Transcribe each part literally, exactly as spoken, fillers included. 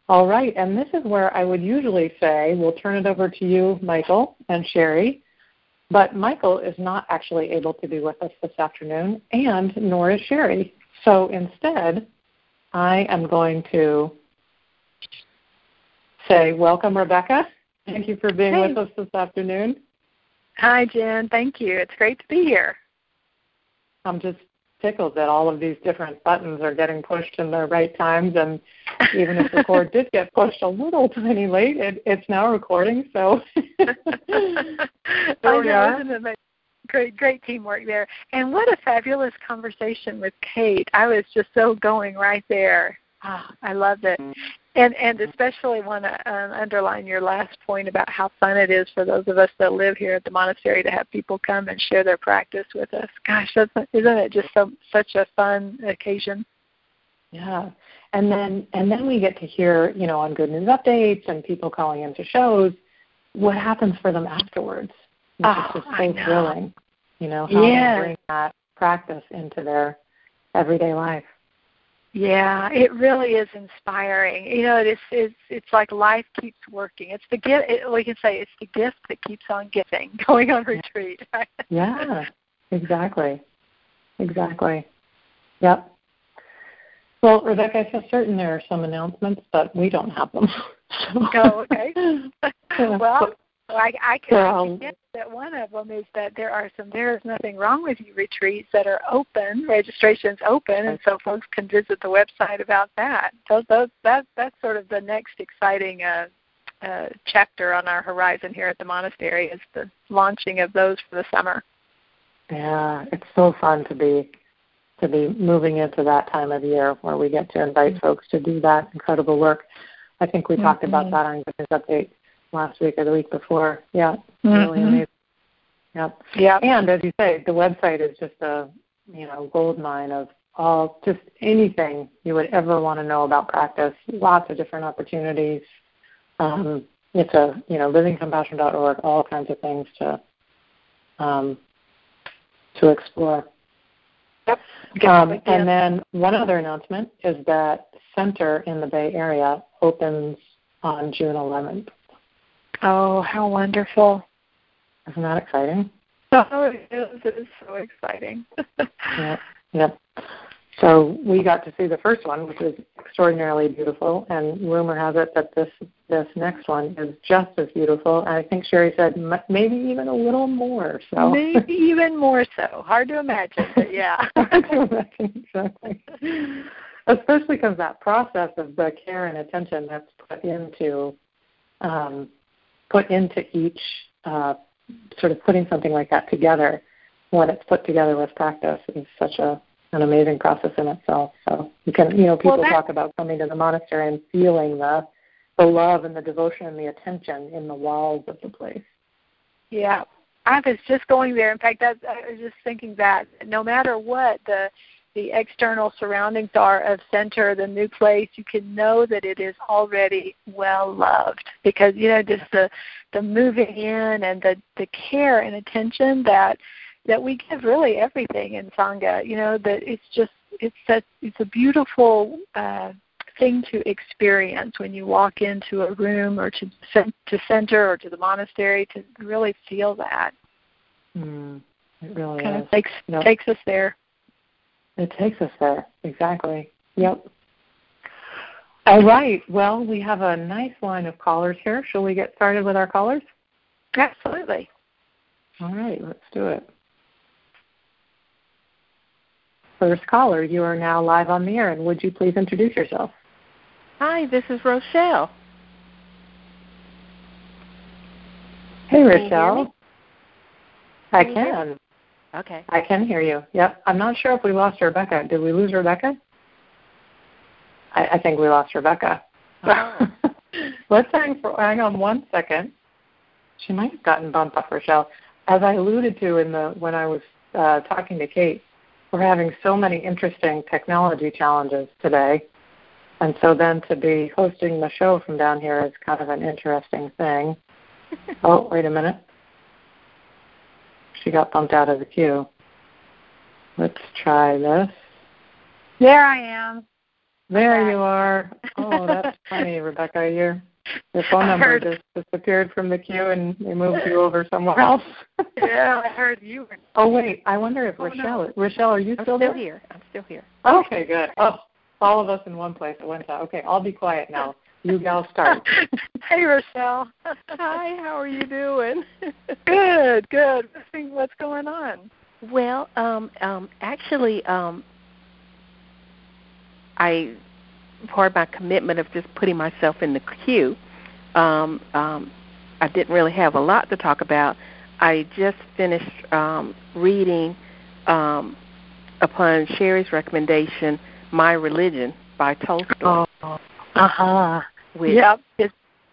All right, and this is where I would usually say we'll turn it over to you, Michael and Sherry, but Michael is not actually able to be with us this afternoon, and nor is Sherry. So instead, I am going to say welcome, Rebecca. Thank you for being Hey. with us this afternoon. Hi, Jen. Thank you. It's great to be here. I'm just tickled that all of these different buttons are getting pushed in the right times, and even if the cord did get pushed a little tiny late, it, it's now recording, so there I we know, are. isn't it? Great, great teamwork there. And what a fabulous conversation with Kate. I was just so going right there. Oh, I loved it. And and especially want to um, underline your last point about how fun it is for those of us that live here at the monastery to have people come and share their practice with us. Gosh, that's, isn't it just so such a fun occasion? Yeah, and then and then we get to hear, you know, on Good News Updates and people calling into shows, what happens for them afterwards, which Oh, is just I so know. thrilling. You know, how Yes. they bring that practice into their everyday life. Yeah, it really is inspiring. You know, it's it's it's like life keeps working. It's the gift. It, we can say it's the gift that keeps on giving. Going on retreat. Right? Yeah, exactly, exactly. Yep. Well, Rebecca, I feel certain there are some announcements, but we don't have them. So, oh, okay. well, I, I can so, I guess that one of them is that there are some There Is Nothing Wrong With You retreats that are open, registration's open, and so folks can visit the website about that. So those, that, that's sort of the next exciting uh, uh, chapter on our horizon here at the monastery is the launching of those for the summer. Yeah, it's so fun to be to be moving into that time of year where we get to invite mm-hmm. folks to do that incredible work. I think we mm-hmm. talked about that on Good News Update last week or the week before. Yeah, mm-hmm. really amazing. Yep. Yeah. And as you say, the website is just a, you know, gold mine of all, just anything you would ever want to know about practice, lots of different opportunities. Um, it's a, you know, living compassion dot org, all kinds of things to um, to explore. Yep. Um, and then one other announcement is that Center in the Bay Area opens on June eleventh. Oh, how wonderful. Isn't that exciting? Oh, it is. It is so exciting. Yep. Yep. So we got to see the first one, which was extraordinarily beautiful, and rumor has it that this this next one is just as beautiful. And I think Sherry said m- maybe even a little more. So maybe even more so. Hard to imagine, but yeah. Hard to imagine, exactly. Especially because that process of the care and attention that's put into um, put into each uh, sort of putting something like that together, when it's put together with practice, is such a an amazing process in itself. So you can, you know, people well, talk about coming to the monastery and feeling the the love and the devotion and the attention in the walls of the place. Yeah, I was just going there. In fact, that's, I was just thinking that no matter what the the external surroundings are of Center, the new place, you can know that it is already well loved because, you know, just the the moving in and the, the care and attention that that we give really everything in Sangha. You know, that it's just it's a it's a beautiful uh, thing to experience when you walk into a room or to to Center or to the monastery, to really feel that. Mm, it really kind is. of takes yep. takes us there. It takes us there, exactly. Yep. All right. Well, we have a nice line of callers here. Shall we get started with our callers? Absolutely. All right, let's do it. First caller, you are now live on the air, and would you please introduce yourself? Hi, this is Rochelle. Hey, Can Rochelle. you hear me? I Can you can. hear me? Okay. I can hear you. Yep. I'm not sure if we lost Rebecca. Did we lose Rebecca? I, I think we lost Rebecca. Oh. Let's hang, for, hang on one second. She might have gotten bumped off, Rochelle. As I alluded to in the when I was uh, talking to Kate, we're having so many interesting technology challenges today. And so then to be hosting the show from down here is kind of an interesting thing. Oh, wait a minute. She got bumped out of the queue. Let's try this. There I am. There you are. Oh, that's funny, Rebecca. Your your phone number just disappeared from the queue and they moved you over somewhere else. Yeah, I heard you were. Oh wait, I wonder if oh, Rochelle. No. Rochelle, are you I'm still, still there? here? I'm still here. Okay, good. Oh, all of us in one place at one time. Okay, I'll be quiet now. You gals start. Hey, Rochelle. Hi. How are you doing? Good. Good. What's going on? Well, um, um, actually, um, I. part of my commitment of just putting myself in the queue, um, um, I didn't really have a lot to talk about. I just finished um, reading, um, upon Sherry's recommendation, My Religion by Tolstoy. Oh, uh-huh. Which, yep. It's,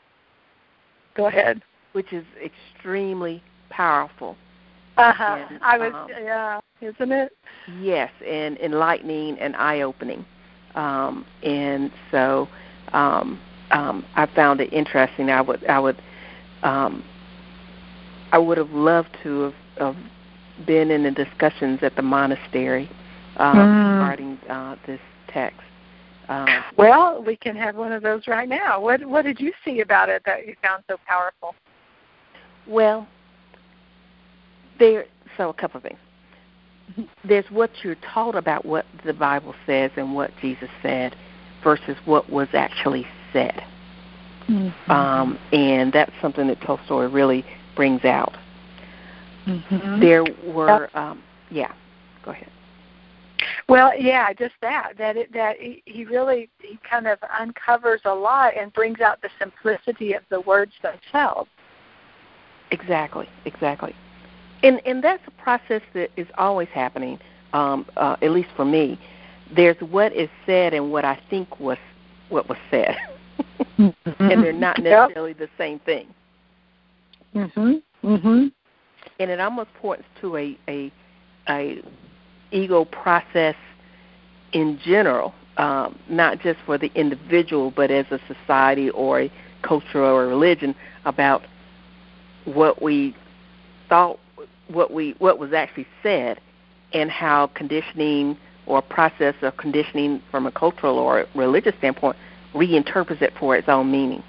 go ahead. Which is extremely powerful. Uh-huh. And, I was, um, yeah, isn't it? Yes, and enlightening and eye-opening. Um, and so um, um, I found it interesting. I would, I would, um, I would have loved to have, have been in the discussions at the monastery um, mm. regarding uh, this text. Um, well, we can have one of those right now. What, what did you see about it that you found so powerful? Well, there. So a couple of things. There's what you're taught about what the Bible says and what Jesus said versus what was actually said. Mm-hmm. Um, and that's something that Tolstoy really brings out. Mm-hmm. There were, um, yeah, go ahead. Well, yeah, just that, that it, that he really, he kind of uncovers a lot and brings out the simplicity of the words themselves. Exactly, exactly. And and that's a process that is always happening, um, uh, at least for me. There's what is said and what I think was what was said, mm-hmm. and they're not necessarily yep. the same thing. Mhm. Mhm. And it almost points to a a, a ego process in general, um, not just for the individual, but as a society or a culture or a religion about what we thought. What we what was actually said, and how conditioning or process of conditioning from a cultural or religious standpoint reinterprets it for its own meaning.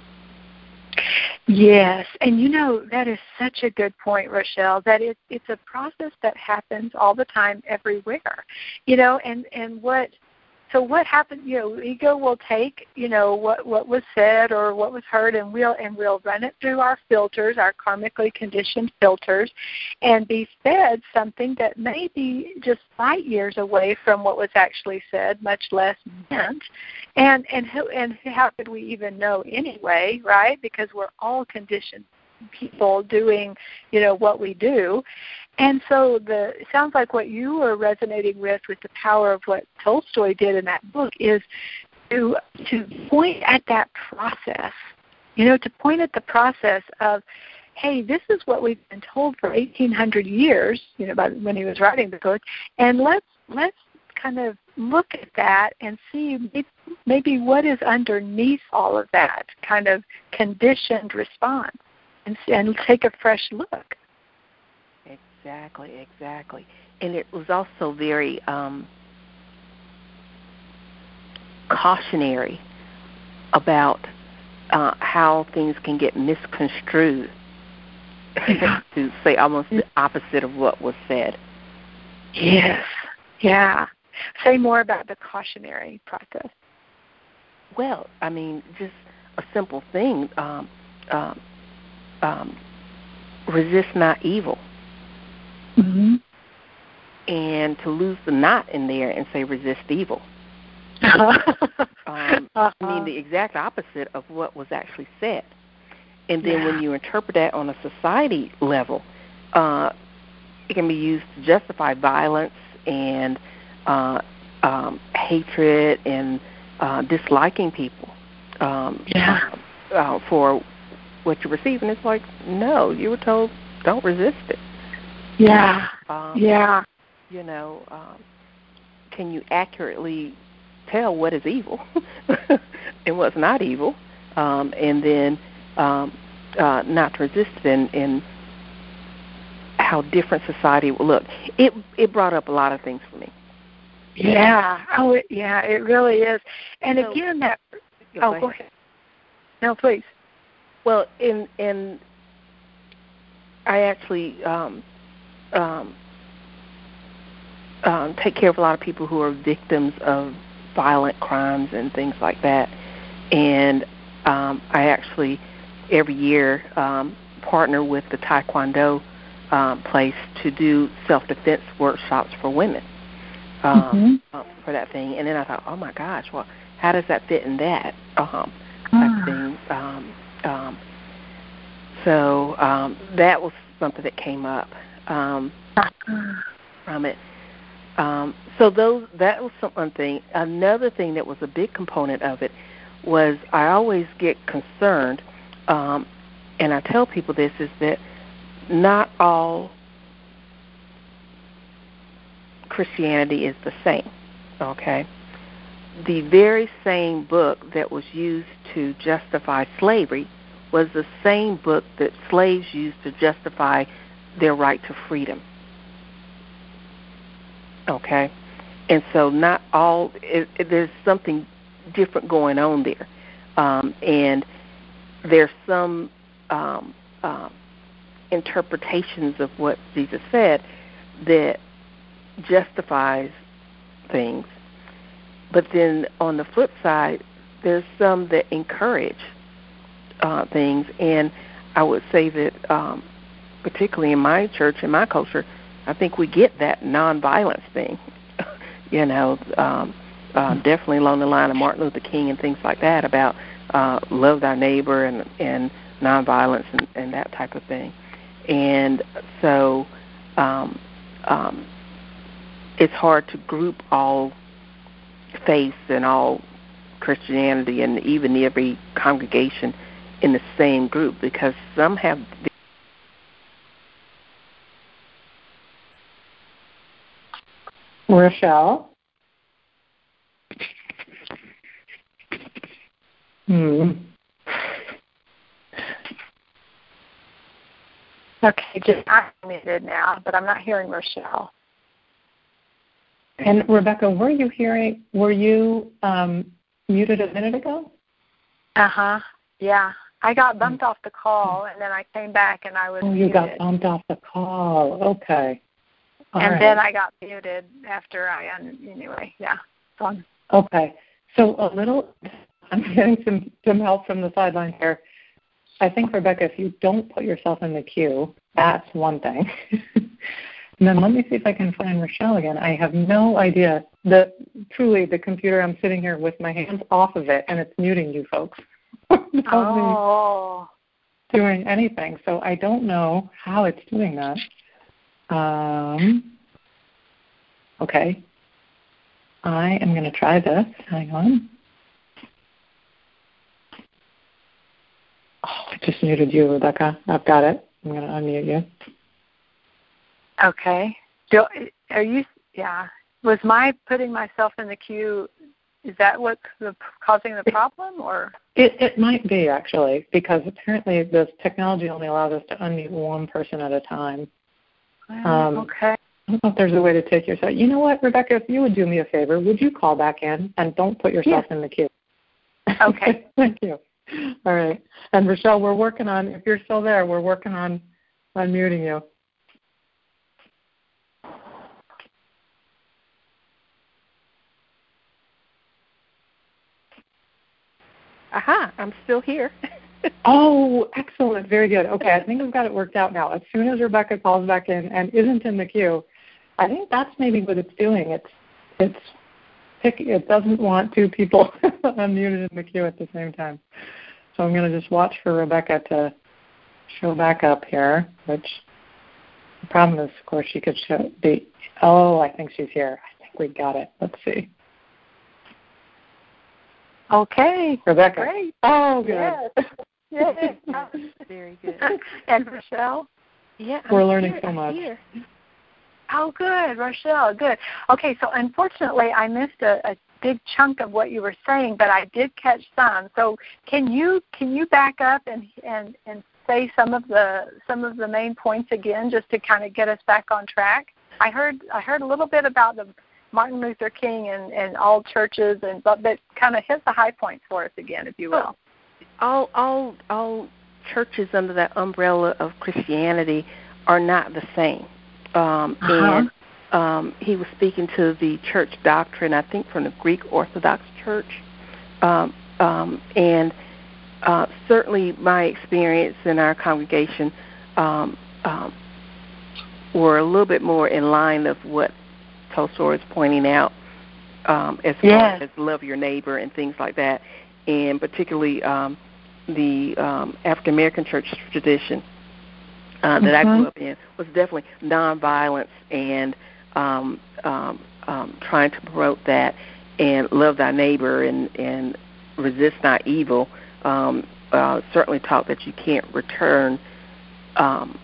Yes, and you know that is such a good point, Rochelle. That it, it's a process that happens all the time, everywhere. You know, and and what. So what happens, you know, ego will take, you know, what, what was said or what was heard, and we'll and we'll run it through our filters, our karmically conditioned filters, and be fed something that may be just light years away from what was actually said, much less meant. And and who and how could we even know anyway, right? Because we're all conditioned people doing, you know, what we do. And so the it sounds like what you are resonating with, with the power of what Tolstoy did in that book, is to to point at that process, you know, to point at the process of, hey, this is what we've been told for eighteen hundred years, you know, by when he was writing the book, and let's let's kind of look at that and see maybe, maybe what is underneath all of that kind of conditioned response, and, and take a fresh look. Exactly, exactly. And it was also very um, cautionary about uh, how things can get misconstrued to say almost the opposite of what was said. Yes, yeah. Say more about the cautionary process. Well, I mean, just a simple thing, um, um, um, resist not evil. Mm-hmm. And to lose the not in there and say resist evil. um, uh-huh. I mean the exact opposite of what was actually said. And then yeah. when you interpret that on a society level, uh, it can be used to justify violence and uh, um, hatred and uh, disliking people um, yeah. uh, for what you receive. And it's like, no, you were told don't resist it. Yeah, um, yeah. You know, um, can you accurately tell what is evil and what's not evil, um, and then um, uh, not to resist it, and, and how different society will look? It it brought up a lot of things for me. Yeah. Oh, it, yeah. It really is. And so, again, that Oh, go, go ahead. No, please. Well, in in I actually um, um, um, take care of a lot of people who are victims of violent crimes and things like that, and um, I actually every year um, partner with the Taekwondo um, place to do self-defense workshops for women um, mm-hmm. uh, for that thing. And then I thought, oh my gosh, well, how does that fit in that um, type of thing? Um, um, so um, that was something that came up um, from it. Um, so those that was some, one thing. Another thing that was a big component of it was I always get concerned, um, and I tell people this, is that not all Christianity is the same, okay? The very same book that was used to justify slavery was the same book that slaves used to justify their right to freedom, okay? And so not all, it, it, there's something different going on there. Um, and there's some um, um, interpretations of what Jesus said that justifies things. But then on the flip side, there's some that encourage uh, things. And I would say that um, particularly in my church, in my culture, I think we get that nonviolence thing, you know, um, uh, definitely along the line of Martin Luther King and things like that about uh, love thy neighbor and, and nonviolence and, and that type of thing. And so um, um, it's hard to group all faiths and all Christianity and even every congregation in the same group, because some have... Rochelle? Hmm. Okay, just I'm muted now, but I'm not hearing Rochelle. And Rebecca, were you hearing? Were you um, muted a minute ago? Uh huh. Yeah, I got bumped off the call, and then I came back, and I was. Oh, you muted. got bumped off the call. Okay. All and right. then I got muted after I un- anyway. Yeah, fun. Okay. So a little. I'm getting some some help from the sideline here. I think, Rebecca, if you don't put yourself in the queue, that's one thing. And then let me see if I can find Rochelle again. I have no idea. The truly, the computer, I'm sitting here with my hands off of it, and it's muting you folks. Oh. Me doing anything. So I don't know how it's doing that. Um, okay. I am going to try this. Hang on. Oh, I just muted you, Rebecca. I've got it. I'm going to unmute you. Okay. Do, are you, yeah. Was my putting myself in the queue, is that what's the, causing the problem? Or It, it might be, actually, because apparently this technology only allows us to unmute one person at a time. Um, okay. I don't know if there's a way to take yourself. You know what, Rebecca, if you would do me a favor, would you call back in and don't put yourself yeah. in the queue? Okay. Thank you. All right. And, Rochelle, we're working on, if you're still there, we're working on unmuting you. Aha, I'm still here. Oh, excellent. Very good. Okay, I think we've got it worked out now. As soon as Rebecca calls back in and isn't in the queue, I think that's maybe what it's doing. It's it's pick, it doesn't want two people unmuted in the queue at the same time. So I'm going to just watch for Rebecca to show back up here, which the problem is, of course, she could show the, oh, I think she's here. I think we got it. Let's see. Okay. Rebecca. Great. Oh, good. Yes. yes. Very good. And Rochelle? Yeah, We're I'm learning here. so much. Here. Oh, good, Rochelle, good. Okay, so unfortunately I missed a, a big chunk of what you were saying, but I did catch some. So can you can you back up and and, and say some of the some of the main points again, just to kind of get us back on track? I heard I heard a little bit about the Martin Luther King and, and all churches, and but, but kind of hit the high points for us again, if you will. All, all, all churches under that umbrella of Christianity are not the same. Um, uh-huh. And um, he was speaking to the church doctrine, I think, from the Greek Orthodox Church. Um, um, and uh, certainly my experience in our congregation um, um, were a little bit more in line of what Tolstoy is pointing out um, as far yes. as love your neighbor and things like that, and particularly um, the um, African American church tradition uh, that mm-hmm. I grew up in was definitely nonviolence and um, um, um, trying to promote that and love thy neighbor and, and resist not evil. Um, uh, certainly taught that you can't return um,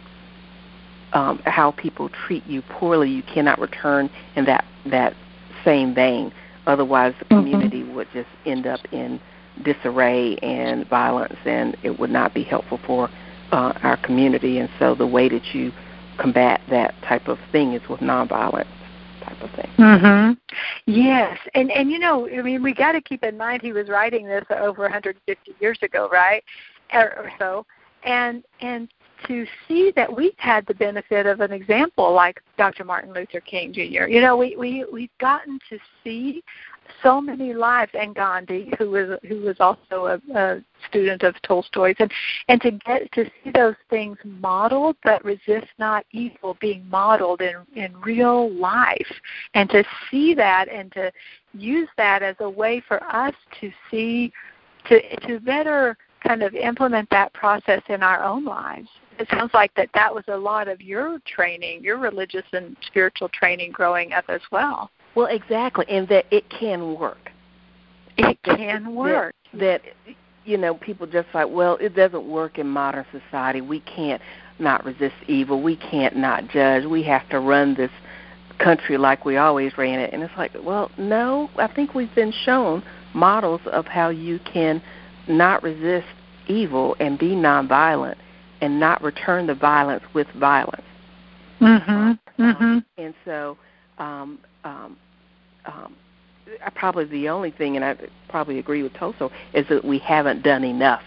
um, how people treat you poorly. You cannot return in that, that same vein. Otherwise, the community mm-hmm. would just end up in disarray and violence, and it would not be helpful for uh, our community. And so the way that you combat that type of thing is with nonviolence type of thing. Mm-hmm. Yes, and and you know, I mean, we got to keep in mind he was writing this over one hundred fifty years ago, right, or, or so, and and to see that we've had the benefit of an example like Doctor Martin Luther King Junior You know, we we we've gotten to see so many lives, and Gandhi, who was who was also a, a student of Tolstoy's, and and to get to see those things modeled, but resist not evil, being modeled in in real life, and to see that and to use that as a way for us to see, to to better kind of implement that process in our own lives. It sounds like that that was a lot of your training, your religious and spiritual training growing up as well. Well, exactly, and that it can work. It can work. That, that, you know, people just like, well, it doesn't work in modern society. We can't not resist evil. We can't not judge. We have to run this country like we always ran it. And it's like, well, no, I think we've been shown models of how you can not resist evil and be nonviolent and not return the violence with violence. Mm-hmm. Um, mm-hmm. And so um, um, um, probably the only thing, and I probably agree with Toso, is that we haven't done enough.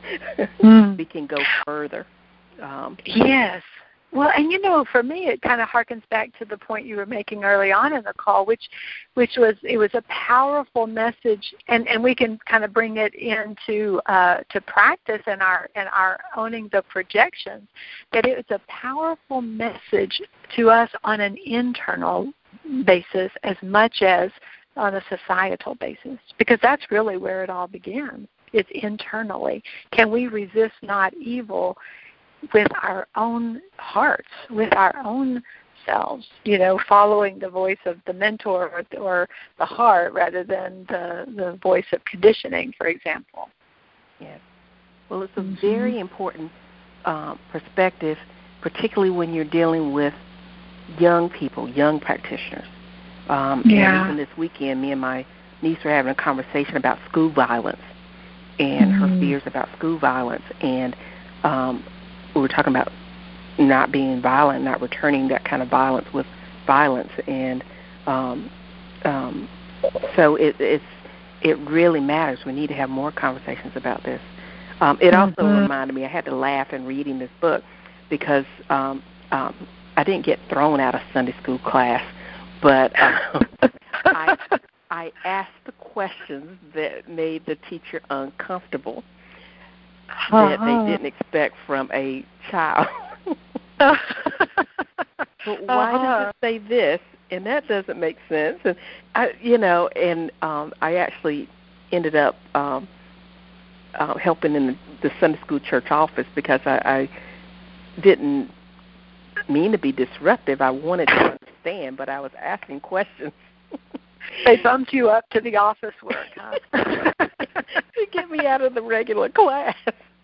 mm. We can go further. Um, yes. Well, and you know, for me, it kind of harkens back to the point you were making early on in the call, which, which was it was a powerful message, and, and we can kind of bring it into uh, to practice in our in our owning the projections. That it was a powerful message to us on an internal basis as much as on a societal basis, because that's really where it all begins. It's internally. Can we resist not evil with our own hearts, with our own selves, you know, following the voice of the mentor or, or the heart rather than the, the voice of conditioning, for example. Yes. Well, it's a mm-hmm. very important um, perspective, particularly when you're dealing with young people, young practitioners. Um, yeah. And even this weekend, me and my niece were having a conversation about school violence and mm-hmm. her fears about school violence, and um, we were talking about not being violent, not returning that kind of violence with violence, and um, um, so it, it's it really matters. We need to have more conversations about this. Um, it also mm-hmm. reminded me, I had to laugh in reading this book because um, um, I didn't get thrown out of Sunday school class, but um, I, I asked the questions that made the teacher uncomfortable. Uh-huh. That they didn't expect from a child. But why uh-huh. does it say this? And that doesn't make sense. And I, you know, and um, I actually ended up um, uh, helping in the, the Sunday school church office because I, I didn't mean to be disruptive. I wanted to understand, but I was asking questions. They bumped you up to the office work, huh? To get me out of the regular class.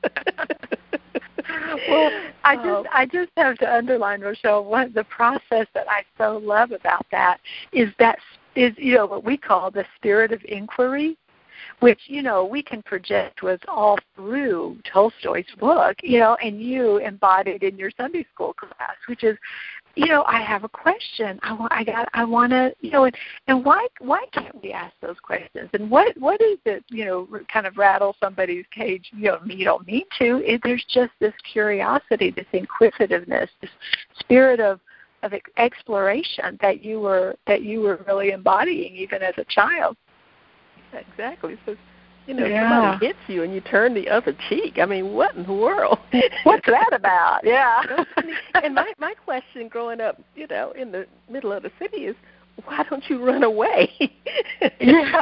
Well, I just I just have to underline, Rochelle, one the process that I so love about that is that is you know what we call the spirit of inquiry, which you know we can project was all through Tolstoy's book, you know, and you embodied in your Sunday school class, which is you know, I have a question. I want, I got, I want to, you know, and, and why, why can't we ask those questions? And what, what is it, you know, kind of rattle somebody's cage? You don't, you don't need to. It, there's just this curiosity, this inquisitiveness, this spirit of, of exploration that you were, that you were really embodying even as a child. Exactly. So, you know, yeah. somebody hits you and you turn the other cheek. I mean, what in the world? What's that about? Yeah. And my, my question growing up, you know, in the middle of the city is, why don't you run away? Yeah.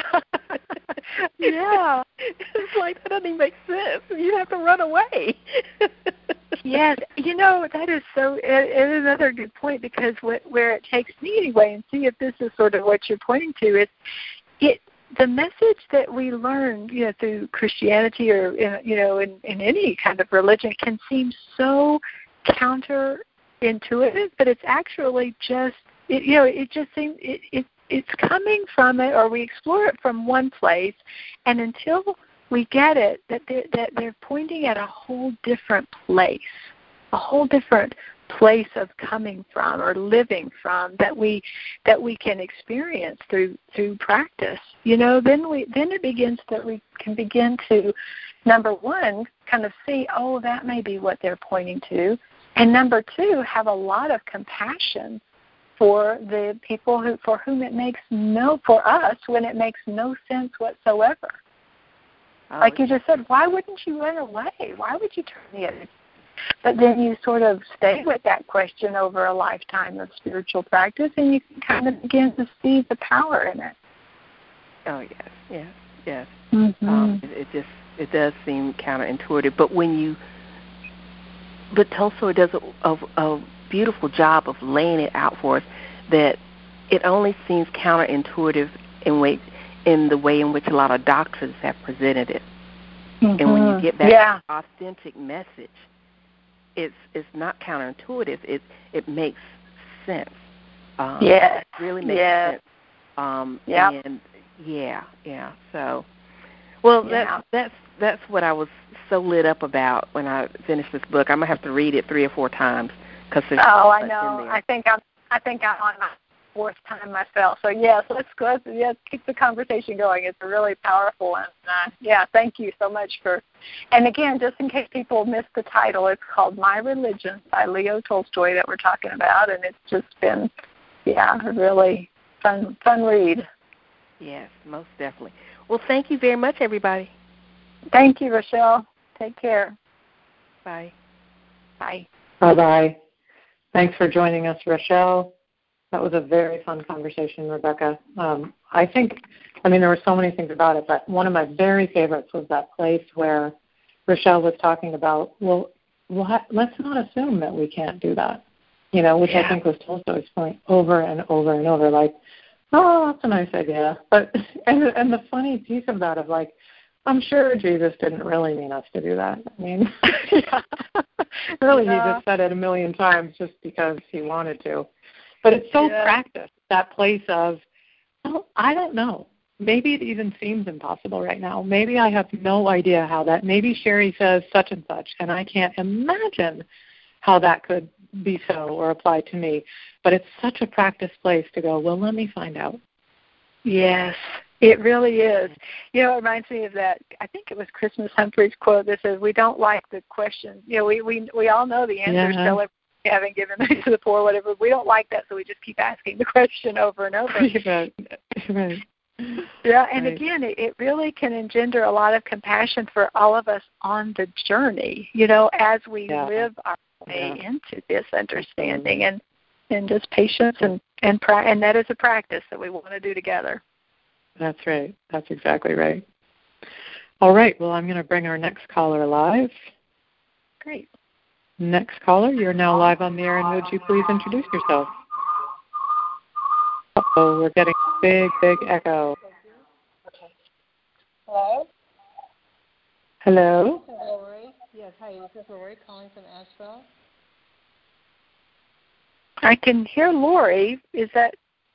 Yeah. It's like, that doesn't even make sense. You have to run away. Yes. You know, that is so, it, it is another good point, because what, where it takes me anyway, and see if this is sort of what you're pointing to, is it, the message that we learn, you know, through Christianity or, in, you know, in, in any kind of religion can seem so counterintuitive, but it's actually just, it, you know, it just seems, it, it, it's coming from it, or we explore it from one place, and until we get it, that they're, that they're pointing at a whole different place, a whole different place of coming from or living from that we that we can experience through through practice. You know, then we then it begins that we can begin to, number one, kind of see, oh, that may be what they're pointing to, and number two, have a lot of compassion for the people who for whom it makes no for us when it makes no sense whatsoever. Oh, like you just said, why wouldn't you run away? Why would you turn the other? But then you sort of stay with that question over a lifetime of spiritual practice, and you can kind of begin to see the power in it. Oh, yes, yes, yes. Mm-hmm. Um, it, it just, it does seem counterintuitive. But when you, but Tolstoy does a, a, a beautiful job of laying it out for us that it only seems counterintuitive in, way, in the way in which a lot of doctrines have presented it. Mm-hmm. And when you get that yeah. authentic message, It's it's not counterintuitive. It it makes sense. Um, yeah, it really makes yeah. sense. Um, yep. And yeah, yeah. So, well, yeah. that's that's that's what I was so lit up about when I finished this book. I'm gonna have to read it three or four times because there's oh, so I much know. in there. I think I'm I think I'm on my fourth time myself. So yes, let's go. Yes, keep the conversation going. It's a really powerful one. Uh, yeah, thank you so much for. And again, just in case people missed the title, it's called My Religion by Leo Tolstoy that we're talking about, and it's just been, yeah, a really fun fun read. Yes, most definitely. Well, thank you very much, everybody. Thank you, Rochelle. Take care. Bye. Bye. Bye bye. Thanks for joining us, Rochelle. That was a very fun conversation, Rebecca. Um, I think, I mean, there were so many things about it, but one of my very favorites was that place where Rochelle was talking about, well, well let's not assume that we can't do that, you know, which yeah. I think was Tolstoy's point over and over and over, like, oh, that's a nice idea. But, and, and the funny piece of that of like, I'm sure Jesus didn't really mean us to do that. I mean, yeah. really, yeah. he just said it a million times just because he wanted to. But it's so yeah. practiced, that place of, well, I don't know. Maybe it even seems impossible right now. Maybe I have no idea how that, maybe Sherry says such and such, and I can't imagine how that could be so or apply to me. But it's such a practiced place to go, well, let me find out. Yes, it really is. You know, it reminds me of that, I think it was Christmas Humphrey's quote that says, we don't like the question. You know, we, we, we all know the answer, yeah. so haven't given money to the poor, whatever. We don't like that, so we just keep asking the question over and over. Right. Right. Yeah, and right. again, it, it really can engender a lot of compassion for all of us on the journey, you know, as we yeah. live our way yeah. into this understanding and, and just patience and, and, pra- and that is a practice that we want to do together. That's right. That's exactly right. All right. Well, I'm going to bring our next caller live. Great. Next caller, you're now live on the air, and would you please introduce yourself? Uh-oh, we're getting a big, big echo. Okay. Hello? Hello? This is Lori. Yes, hi, this is Lori calling from Asheville. I can hear Lori. Is that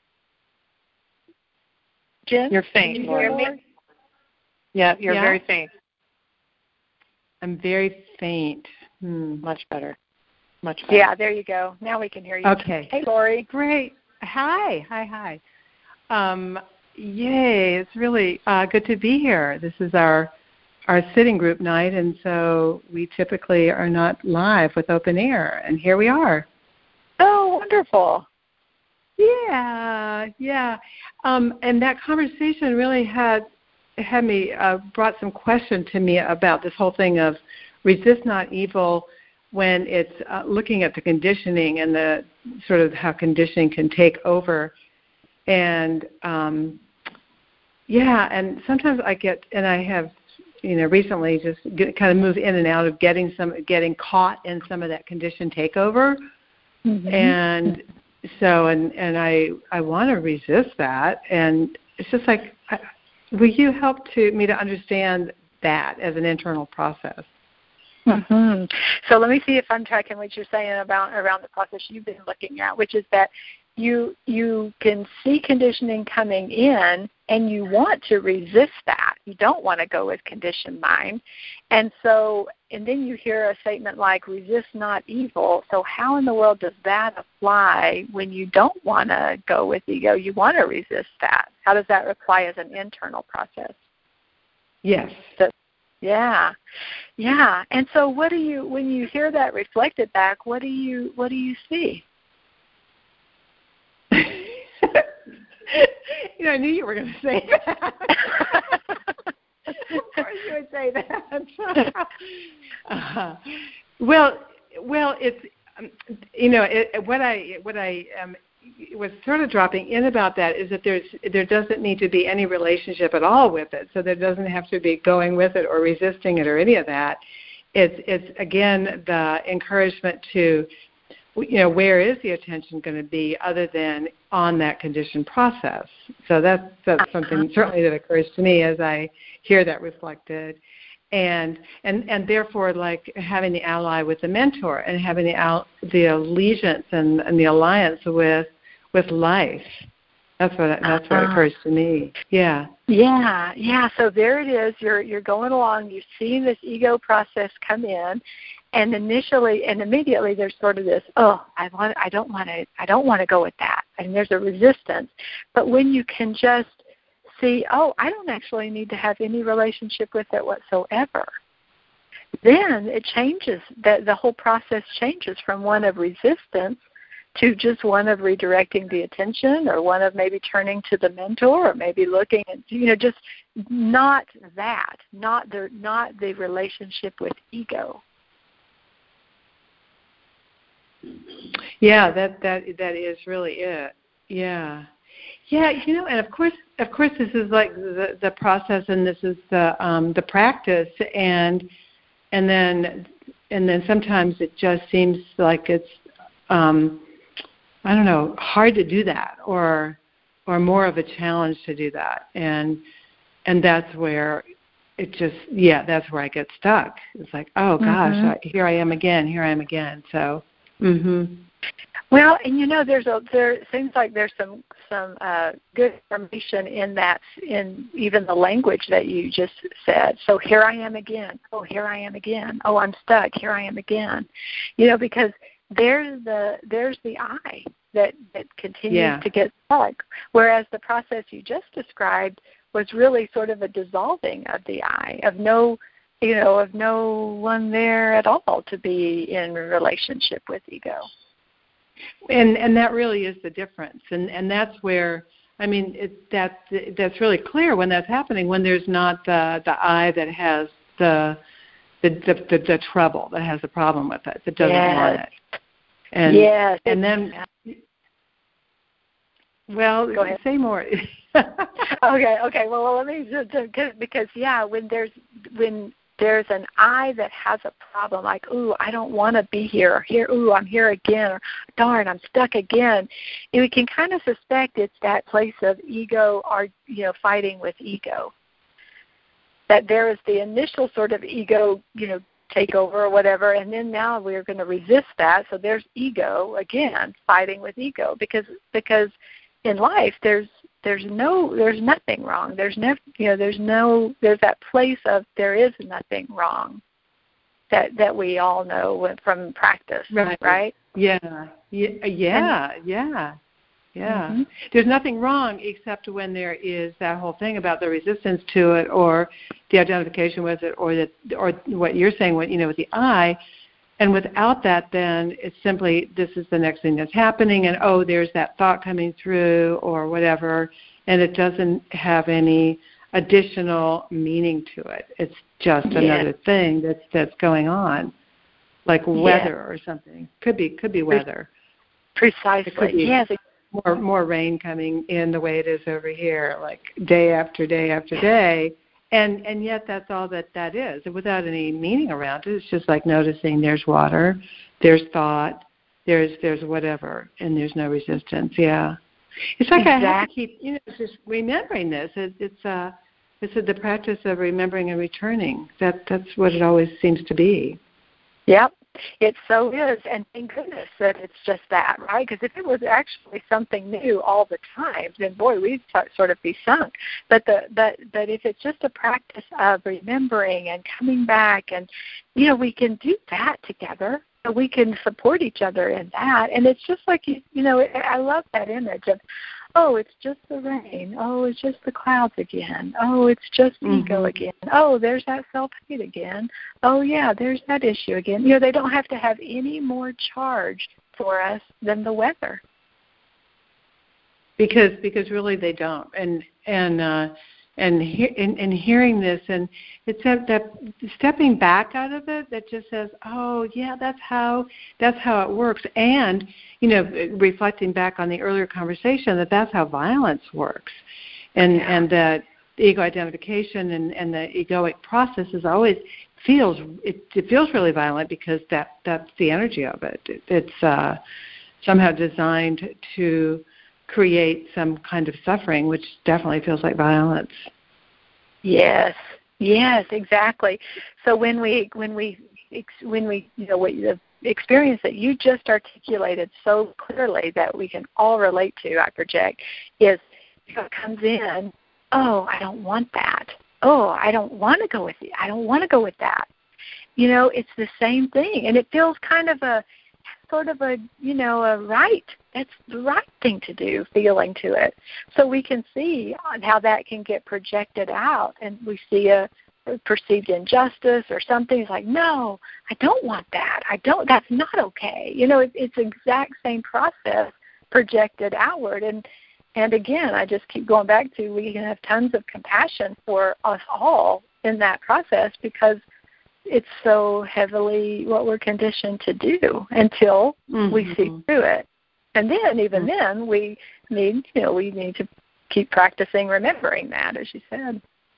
Jen? You're faint, you Lori. Lori. Yeah, you're yeah. very faint. I'm very faint. Hmm. Much better. Much better. Yeah, there you go. Now we can hear you. Okay. Hey, Lori. Great. Hi. Hi, hi. Um, yay. It's really uh, good to be here. This is our our sitting group night, and so we typically are not live with open air, and here we are. Oh, wonderful. Yeah, yeah. Um, and that conversation really had had me, uh, brought some question to me about this whole thing of resist not evil, when it's uh, looking at the conditioning and the sort of how conditioning can take over. And, um, yeah, and sometimes I get, and I have, you know, recently just get, kind of moved in and out of getting some, getting caught in some of that condition takeover. Mm-hmm. And so, and, and I, I want to resist that. And it's just like, I, will you help to me to understand that as an internal process? Mm-hmm. So let me see if I'm tracking what you're saying about around the process you've been looking at, which is that you you can see conditioning coming in and you want to resist that. You don't want to go with conditioned mind. And so, and then you hear a statement like resist not evil. So how in the world does that apply when you don't want to go with ego? You want to resist that. How does that apply as an internal process? Yes. So, yeah. Yeah. And so what do you, when you hear that reflected back, what do you, what do you see? You know, I knew you were going to say that. Of course you would say that. uh, well, well, it's, um, you know, it, what I, what I um, was sort of dropping in about that is that there's, there doesn't need to be any relationship at all with it. So there doesn't have to be going with it or resisting it or any of that. It's, it's again, the encouragement to, you know, where is the attention going to be other than on that conditioned process? So that's, that's something certainly that occurs to me as I hear that reflected. And and, and therefore, like having the ally with the mentor and having the al- the allegiance and, and the alliance with with life. That's what that's what occurs to me. Yeah. Yeah, yeah. So there it is. You're you're going along. You've seen this ego process come in, and initially and immediately there's sort of this, oh, I want, I don't want to, I don't want to go with that, and there's a resistance. But when you can just see, oh, I don't actually need to have any relationship with it whatsoever, then it changes. That the whole process changes from one of resistance to just one of redirecting the attention, or one of maybe turning to the mentor, or maybe looking at, you know, just not that, not the not the relationship with ego. Yeah, that that that is really it. Yeah, yeah. You know, and of course, of course, this is like the the process, and this is the um, the practice, and and then and then sometimes it just seems like it's. Um, I don't know, hard to do that, or or more of a challenge to do that. And and that's where it just, yeah, that's where I get stuck. It's like, oh, gosh, mm-hmm. I, here I am again, here I am again. So, mm-hmm. Well, and you know, there's a, there it seems like there's some, some uh, good information in that, in even the language that you just said. So here I am again. Oh, here I am again. Oh, I'm stuck. Here I am again. You know, because there's the there's the I that, that continues yeah. to get stuck, whereas the process you just described was really sort of a dissolving of the I, of no, you know, of no one there at all to be in relationship with ego. And and that really is the difference, and and that's where, I mean, it, that that's really clear when that's happening, when there's not the the I that has the the the, the, the trouble, that has the problem with it, that doesn't yes. want it. And, yes. and then, well, Go ahead. Say more. okay, okay. Well, well, let me just, because yeah, when there's when there's an I that has a problem, like, ooh, I don't want to be here, or here, ooh, I'm here again, or darn, I'm stuck again. And we can kind of suspect it's that place of ego, or you know, fighting with ego. That there is the initial sort of ego, you know, takeover or whatever, and then now we're going to resist that. So there's ego again, fighting with ego, because because in life there's there's no there's nothing wrong. There's never you know there's no there's that place of there is nothing wrong. that that we all know from practice, right? Right? Yeah, yeah, yeah, yeah. Yeah. Mm-hmm. There's nothing wrong except when there is that whole thing about the resistance to it or the identification with it or the, or what you're saying, what, you know, with the I. And without that, then it's simply this is the next thing that's happening and, oh, there's that thought coming through or whatever, and it doesn't have any additional meaning to it. It's just yeah. another thing that's, that's going on, like weather yeah. or something. Could be, could be weather. Precisely. Could be, yes. More more rain coming in the way it is over here, like day after day after day, and and yet that's all that that is, without any meaning around it. It's just like noticing there's water, there's thought, there's there's whatever, and there's no resistance. Yeah, it's like exactly. I have to keep, you know, just remembering this. It, it's uh, it's a, the practice of remembering and returning. That that's what it always seems to be. Yep. It so is, and thank goodness that it's just that, right? Because if it was actually something new all the time, then boy, we'd t- sort of be sunk. But the but but if it's just a practice of remembering and coming back, and you know, we can do that together. We can support each other in that, and it's just like you, you know, I love that image of, oh, it's just the rain. Oh, it's just the clouds again. Oh, it's just mm-hmm. ego again. Oh, there's that self-hate again. Oh, yeah, there's that issue again. You know, they don't have to have any more charge for us than the weather. Because because really they don't. And and uh, and, he, and and hearing this, and it's that, that stepping back out of it that just says, oh, yeah, that's how that's how it works. And you know, reflecting back on the earlier conversation, that that's how violence works, and yeah. and that ego identification and, and the egoic process is always feels it, it feels really violent because that that's the energy of it. it it's uh, somehow designed to create some kind of suffering, which definitely feels like violence. Yes, yes, exactly. So when we when we when we you know what the experience that you just articulated so clearly that we can all relate to, I project, is what comes in. Oh, I don't want that. Oh, I don't want to go with it. I don't want to go with that. You know, it's the same thing, and it feels kind of a sort of a, you know, a right. That's the right thing to do, feeling to it. So we can see how that can get projected out, and we see a perceived injustice or something. It's like, no, I don't want that. I don't, that's not okay. You know, it, it's the exact same process projected outward. And, and again, I just keep going back to we can have tons of compassion for us all in that process because it's so heavily what we're conditioned to do until mm-hmm. we see through it. And then, even mm-hmm. then, we need, you know, we need to keep practicing remembering that, as you said.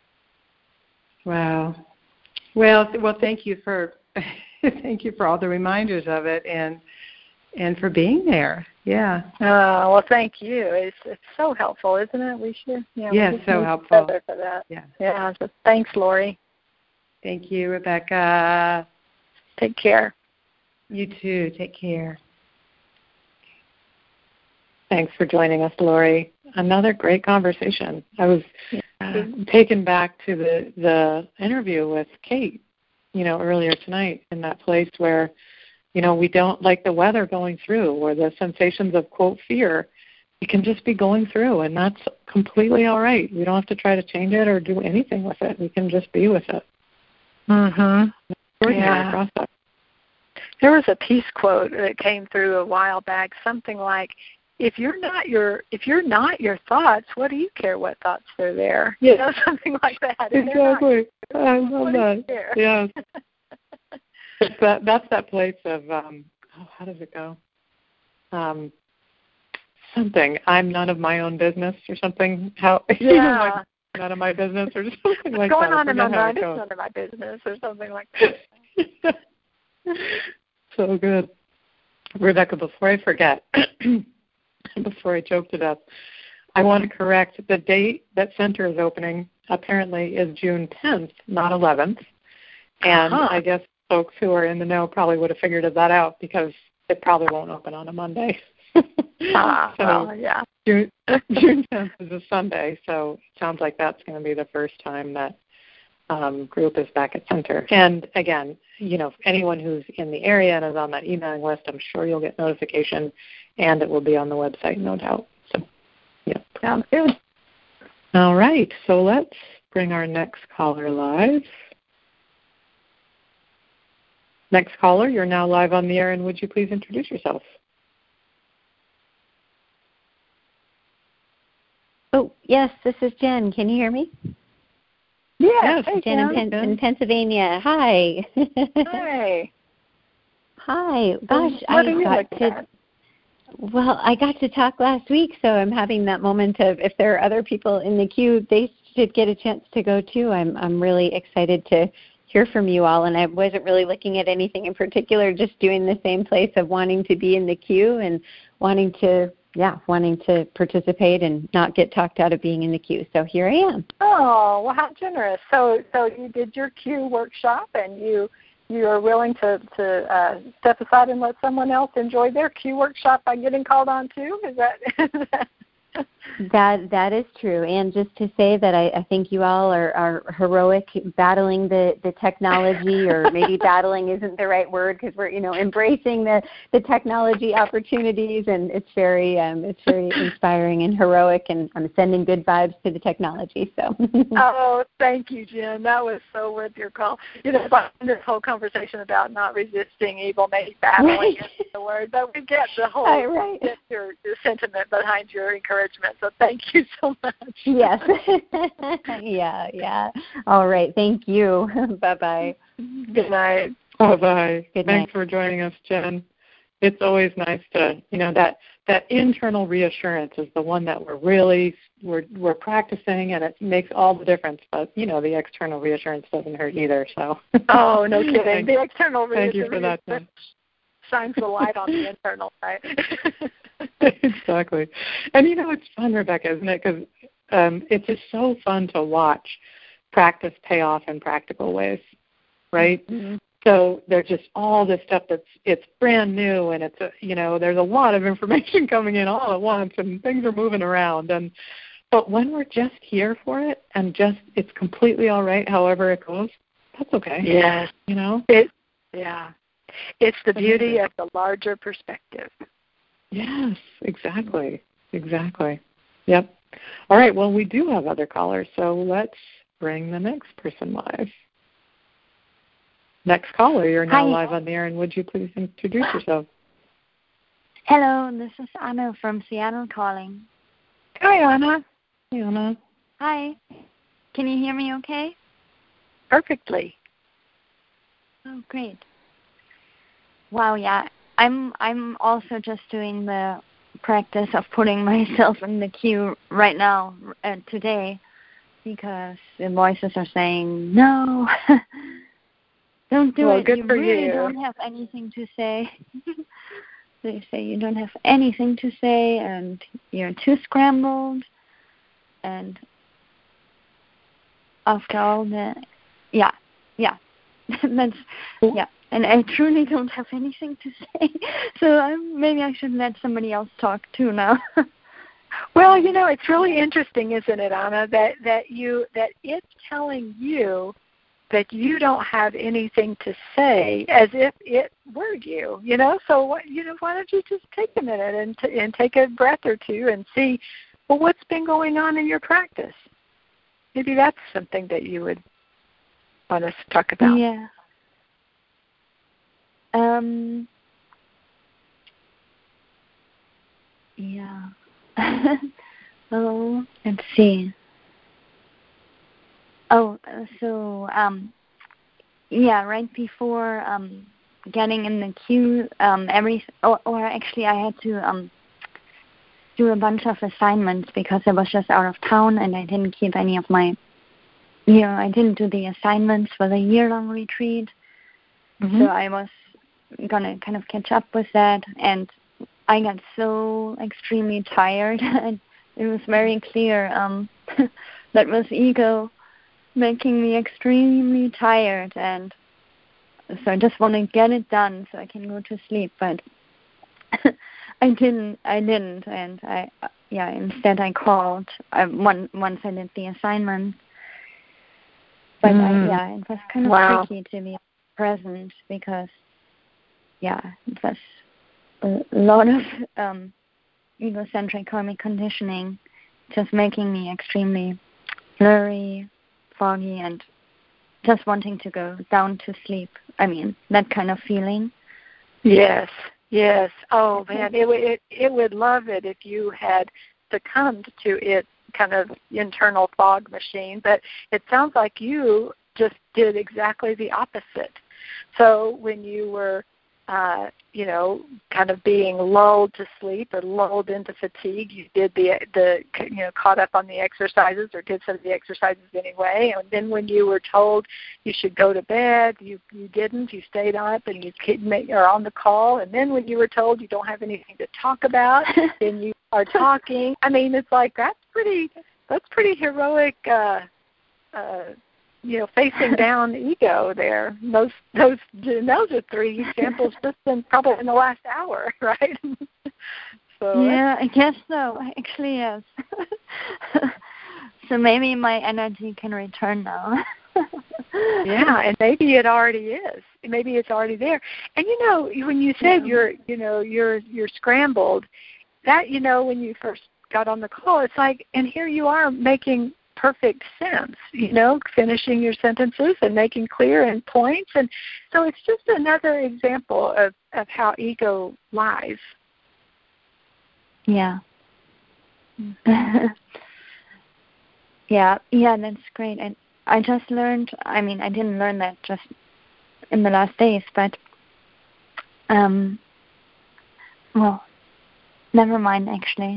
Wow. Well, well, thank you for thank you for all the reminders of it, and and for being there. Yeah. Uh, well, thank you. It's it's so helpful, isn't it? We should. Yeah. Yeah, we so helpful. For that. Yeah. Yeah. So thanks, Lori. Thank you, Rebecca. Take care. You too. Take care. Thanks for joining us, Lori. Another great conversation. I was yeah. taken back to the, the interview with Kate, you know, earlier tonight in that place where, you know, we don't like the weather going through or the sensations of, quote, fear. You can just be going through, and that's completely all right. We don't have to try to change it or do anything with it. We can just be with it. Mm-hmm. Extraordinary yeah. process. There was a peace quote that came through a while back, something like, if you're not your if you're not your thoughts, what do you care what thoughts are there? You know, something like that. If exactly. Not, I love that. Yeah. It's that that's that place of um oh, how does it go? Um something. I'm none of my own business or something. How yeah. you know, my, none of my business or something like going that. on in my mind, it's none of my business or something like that. So good. Rebecca, before I forget before I choke to death, I want to correct the date that center is opening apparently is June tenth, not eleventh. And uh-huh. I guess folks who are in the know probably would have figured that out because it probably won't open on a Monday. Ah, so well, yeah. June, June tenth is a Sunday, so it sounds like that's going to be the first time that um, group is back at center. And again, you know, anyone who's in the area and is on that emailing list, I'm sure you'll get notification, and it will be on the website, no doubt. So, yeah. Sounds good. All right, so let's bring our next caller live. Next caller, you're now live on the air, and would you please introduce yourself? Oh, yes, this is Jen. Can you hear me? Yes, Jen, hey, Jen in, Pen- in Pennsylvania. Hi. Hi. Hi. Gosh, what I do you got look to. at? Well, I got to talk last week, so I'm having that moment of if there are other people in the queue, they should get a chance to go too. I'm I'm really excited to hear from you all, and I wasn't really looking at anything in particular, just doing the same place of wanting to be in the queue and wanting to. Yeah, wanting to participate and not get talked out of being in the queue. So here I am. Oh, well, how generous. So so you did your Q workshop, and you you are willing to, to uh, step aside and let someone else enjoy their Q workshop by getting called on too? Is that, is that That that is true, and just to say that I, I think you all are, are heroic battling the, the technology, or maybe battling isn't the right word because we're you know embracing the, the technology opportunities, and it's very um, it's very inspiring and heroic, and I'm sending good vibes to the technology. So. Oh, thank you, Jen. That was so worth your call. You know, this whole conversation about not resisting evil, maybe battling right. is the word, but we get the whole right, right. get your, your sentiment behind your encouragement. So thank you so much. Yes. yeah, yeah. All right. Thank you. Bye-bye. Good night. Bye-bye. Good Thanks night. for joining us, Jen. It's always nice to, you know, that, that internal reassurance is the one that we're really, we're, we're practicing, and it makes all the difference. But, you know, the external reassurance doesn't hurt either. So. Oh, no kidding. The external reassurance. Thank you for that, Jen. Shines the light on the internal, right? Exactly. And, you know, it's fun, Rebecca, isn't it? Because um, it's just so fun to watch practice pay off in practical ways, right? Mm-hmm. So there's just all this stuff that's, it's brand new, and it's, a, you know, there's a lot of information coming in all at once, and things are moving around. And but when we're just here for it, and just, it's completely all right however it goes, that's okay. Yes. You know? It, yeah. It's the beauty of the larger perspective. Yes, exactly. Exactly. Yep. All right, well, we do have other callers, so let's bring the next person live. Next caller, you're now Hi. live on the air, and would you please introduce yourself? Hello, this is Anna from Seattle calling. Hi, Anna. Hey, Anna. Hi. Can you hear me okay? Perfectly. Oh, great. Wow, yeah. I'm I'm also just doing the practice of putting myself in the queue right now, uh, today, because the voices are saying, no, don't do well, it. Good you for really you. don't have anything to say. They say you don't have anything to say, and you're too scrambled. And after all the, yeah, yeah, that's, yeah. And I truly don't have anything to say, so I'm, maybe I should let somebody else talk too now. Well, you know, it's really interesting, isn't it, Anna, that, that you that it's telling you that you don't have anything to say, as if it were you. You know, so what, you know, why don't you just take a minute and t- and take a breath or two and see, well, what's been going on in your practice? Maybe that's something that you would want us to talk about. Yeah. Um, yeah. Oh, let's see. Oh, so, um, yeah, right before um, getting in the queue, um, every, or, or actually I had to um, do a bunch of assignments because I was just out of town and I didn't keep any of my, you know, I didn't do the assignments for the year-long retreat. Mm-hmm. So I was gonna kind of catch up with that, and I got so extremely tired, and it was very clear um, that was ego making me extremely tired, and so I just want to get it done so I can go to sleep, but I didn't, I didn't, and I, yeah, instead I called I, one, once I did the assignment, But Mm. I, yeah, it was kind of Wow. tricky to be present because, yeah, it was a lot of um, egocentric karmic conditioning, just making me extremely blurry, foggy, and just wanting to go down to sleep. I mean, that kind of feeling. Yes, yes. Oh man, it would it, it would love it if you had succumbed to its kind of internal fog machine. But it sounds like you just did exactly the opposite. So when you were, uh, you know, kind of being lulled to sleep or lulled into fatigue, you did the the you know caught up on the exercises or did some of the exercises anyway. And then when you were told you should go to bed, you you didn't. You stayed up and you are on the call. And then when you were told you don't have anything to talk about, then you are talking. I mean, it's like that's pretty that's pretty heroic. Uh, uh, you know, facing down ego there. Those those those are three examples just in probably in the last hour, right? So yeah, I guess so. Actually, yes. So maybe my energy can return now. Yeah, and maybe it already is. Maybe it's already there. And you know, when you said yeah. you're, you know, you're you're scrambled, that you know, when you first got on the call, it's like, and here you are making perfect sense, you know, finishing your sentences and making clear and points. And so it's just another example of, of how ego lies. Yeah. yeah, yeah, that's great. And I just learned, I mean, I didn't learn that just in the last days, but, um, well, never mind, actually.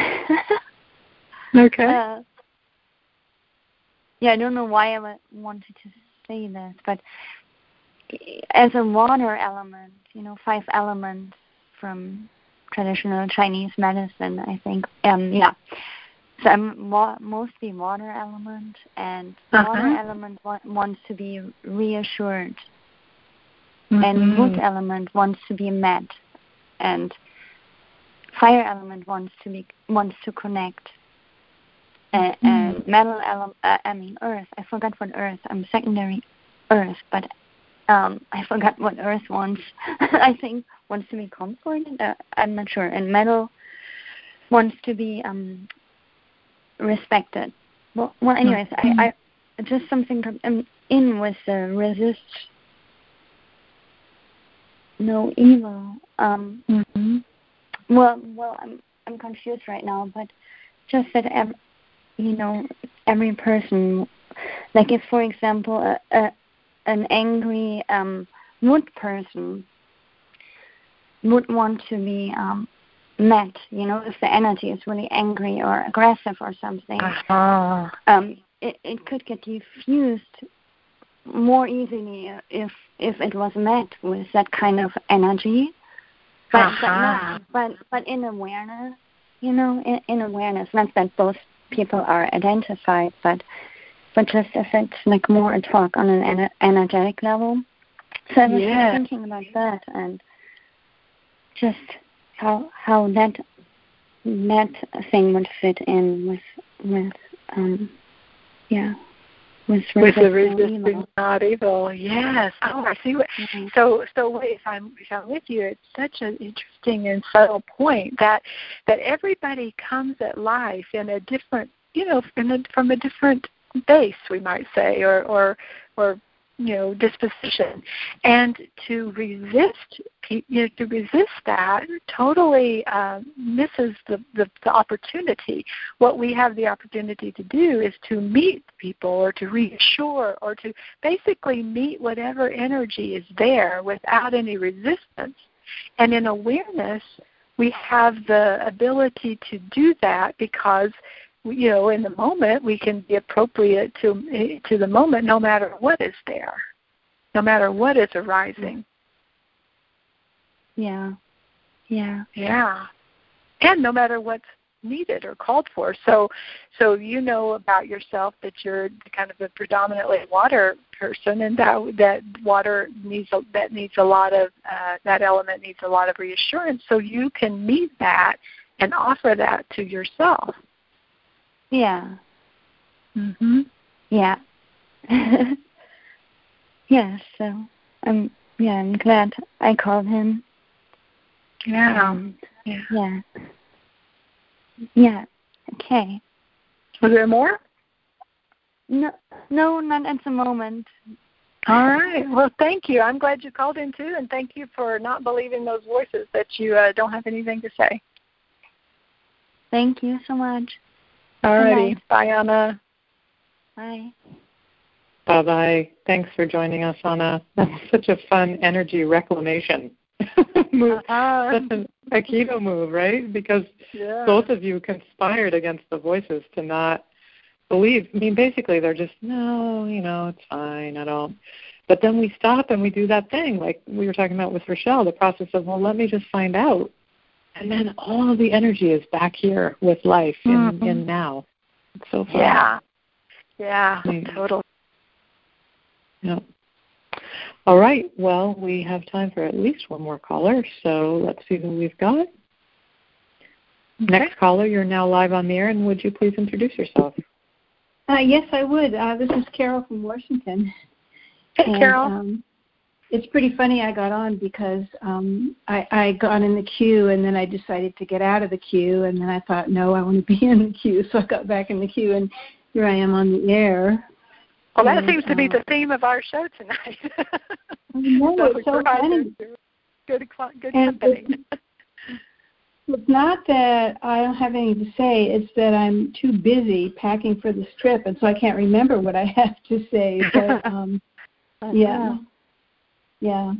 Okay. Uh, Yeah, I don't know why I wanted to say this, but as a water element, you know, five elements from traditional Chinese medicine, I think. Um, yeah. So I'm wa- mostly water element, and uh-huh. water element wa- wants to be reassured, mm-hmm. and wood element wants to be met, and fire element wants to be wants to connect. Uh, and metal element, uh, I mean earth. I forgot what earth. I'm secondary earth, but um, I forgot what earth wants. I think wants to be comforted. Uh, I'm not sure. And metal wants to be um, respected. Well, well anyways, mm-hmm. I, I just something um, in with the resist no evil. Um, mm-hmm. Well, well, I'm I'm confused right now, but just that. Every, You know, every person, like if, for example, a, a, an angry um, wood person would want to be um, met, you know, if the energy is really angry or aggressive or something, uh-huh. um, it, it could get diffused more easily if if it was met with that kind of energy. But uh-huh. but, not, but but in awareness, you know, in, in awareness, not that both people are identified, but but just if it's like more a talk on an ener- energetic level. So I was yeah. just thinking about that and just how how that that thing would fit in with with um yeah with with the resisting not evil. Yes. Oh, I see what. Mm-hmm. So so wait, if I'm if I'm with you, it's such an interesting and subtle point that that everybody comes at life in a different, you know, in a, from a different base, we might say, or or or you know, disposition, and to resist, you know, to resist that totally uh, misses the, the, the opportunity. What we have the opportunity to do is to meet people or to reassure or to basically meet whatever energy is there without any resistance. And in awareness, we have the ability to do that because, you know, in the moment, we can be appropriate to to the moment, no matter what is there, no matter what is arising. Yeah, yeah, yeah, and no matter what's needed or called for. So, so you know about yourself that you're kind of a predominantly water person, and that that water needs a, that needs a lot of uh, that element needs a lot of reassurance. So you can meet that and offer that to yourself. Yeah. Mhm. Yeah. yeah, so I'm yeah, I'm glad I called him. Yeah. Um, yeah. Yeah. Yeah. Okay. Was there more? No, no, not at the moment. All right. Well, thank you. I'm glad you called in too, and thank you for not believing those voices that you uh, don't have anything to say. Thank you so much. All righty. Bye, Anna. Bye. Bye-bye. Thanks for joining us, Anna. That was such a fun energy reclamation move. Uh-huh. Such an Aikido move, right? Because yeah. both of you conspired against the voices to not believe. I mean, basically, they're just, no, you know, it's fine, I don't. But then we stop and we do that thing, like we were talking about with Rochelle, the process of, well, let me just find out. And then all the energy is back here with life in, mm-hmm. in now. It's so fun. Yeah. Yeah, mm. totally. Yeah. All right. Well, we have time for at least one more caller, so let's see who we've got. Okay. Next caller, you're now live on the air, and would you please introduce yourself? Uh, yes, I would. Uh, this is Carol from Washington. Hey, and, Carol. Um, it's pretty funny I got on because um, I, I got in the queue, and then I decided to get out of the queue, and then I thought, no, I want to be in the queue, so I got back in the queue, and here I am on the air. Well, that and, seems to be uh, the theme of our show tonight. I know, so it's so funny. Good, good and company. It's, it's not that I don't have anything to say. It's that I'm too busy packing for this trip, and so I can't remember what I have to say. But, um, yeah. Yeah.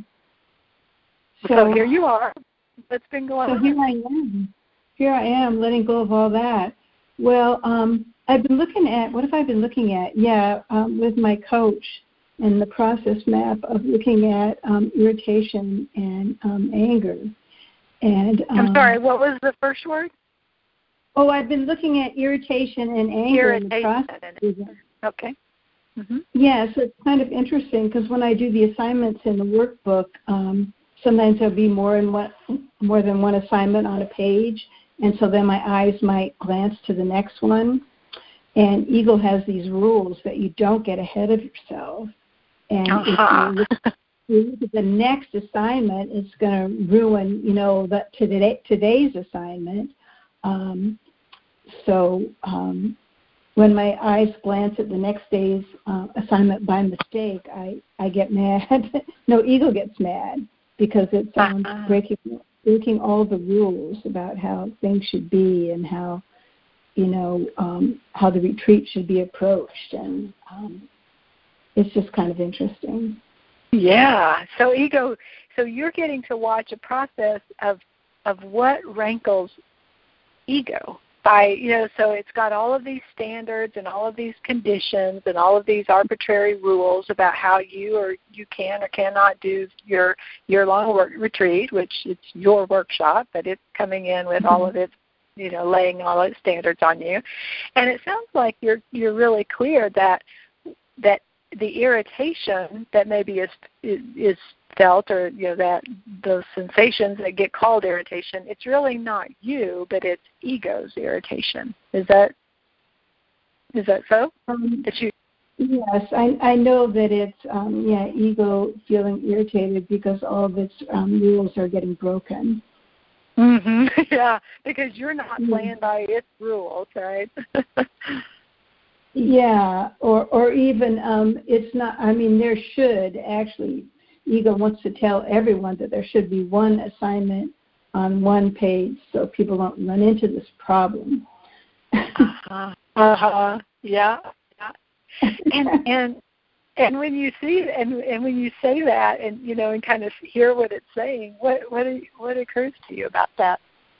So, so here you are. What's been going so on? So here I am. Here I am, letting go of all that. Well, um, I've been looking at, what have I been looking at? Yeah, um, with my coach and the process map of looking at um, irritation and um, anger. And um, I'm sorry, what was the first word? Oh, I've been looking at irritation and anger irritation in the process. Okay. Mm-hmm. Yeah, so it's kind of interesting because when I do the assignments in the workbook, um, sometimes there'll be more, in one, more than one assignment on a page, and so then my eyes might glance to the next one. And Eagle has these rules that you don't get ahead of yourself. And uh-huh. if you look, you look at the next assignment, it's going to ruin, you know, the, today, today's assignment. Um, so um, when my eyes glance at the next day's uh, assignment by mistake, I, I get mad. No, Eagle gets mad because it's um, uh-huh. breaking, breaking all the rules about how things should be and how, you know, um, how the retreat should be approached. And um, it's just kind of interesting. Yeah. So Ego, so you're getting to watch a process of of what rankles Ego by, you know, so it's got all of these standards and all of these conditions and all of these arbitrary rules about how you or you can or cannot do your year-long work retreat, which it's your workshop, but it's coming in with all of its, you know, laying all its standards on you. And it sounds like you're you're really clear that that the irritation that maybe is is felt, or you know, that those sensations that get called irritation, it's really not you, but it's Ego's irritation. Is that is that so? Um, that you yes, I I know that it's um, yeah, Ego feeling irritated because all of its um, rules are getting broken. Mm-hmm. Yeah, because you're not mm-hmm. playing by its rules, right? Yeah, or or even um, it's not. I mean, there should actually. Ego wants to tell everyone that there should be one assignment on one page, so people don't run into this problem. uh-huh. Uh-huh. Yeah. Yeah. And and and when you see and and when you say that, and you know, and kind of hear what it's saying, what what what occurs to you about that?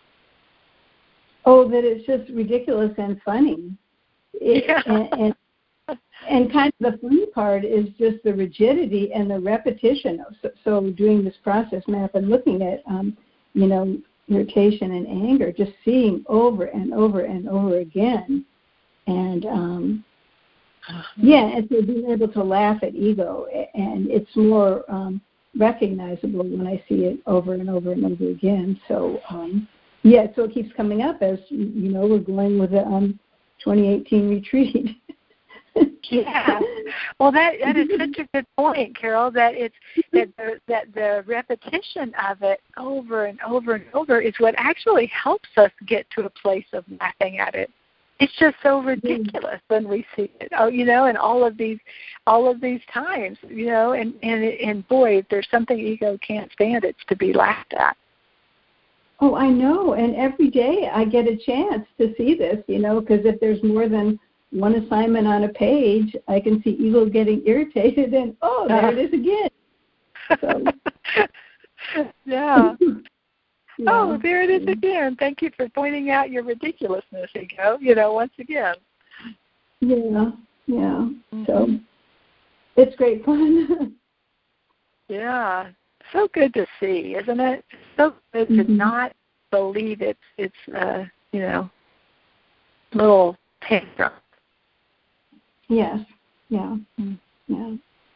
Oh, that it's just ridiculous and funny. It, yeah. and, and, and kind of the funny part is just the rigidity and the repetition. Of, so, so doing this process map and looking at, um, you know, irritation and anger, just seeing over and over and over again. And, um, uh-huh. yeah, and so being able to laugh at Ego. And it's more um, recognizable when I see it over and over and over again. So, um, yeah, so it keeps coming up as, you know, we're going with a um, twenty eighteen retreat. Yeah. Well, that that is such a good point, Carol. That it's that the, that the repetition of it over and over and over is what actually helps us get to a place of laughing at it. It's just so ridiculous when we see it. Oh, you know, and all of these, all of these times, you know, and and and boy, if there's something ego can't stand, it's to be laughed at. Oh, I know, and every day I get a chance to see this, you know, because if there's more than one assignment on a page, I can see ego getting irritated, and oh, there it is again. So. Yeah. Yeah. Oh, there it is again. Thank you for pointing out your ridiculousness, ego, you know, once again. Yeah, yeah. Mm-hmm. So it's great fun. Yeah. So good to see, isn't it? So good mm-hmm. to not believe it's, it's uh, you know, little tantrum. Yes, yeah, mm-hmm. yeah.